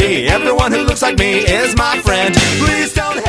me. Everyone who looks like me is my friend. Please don't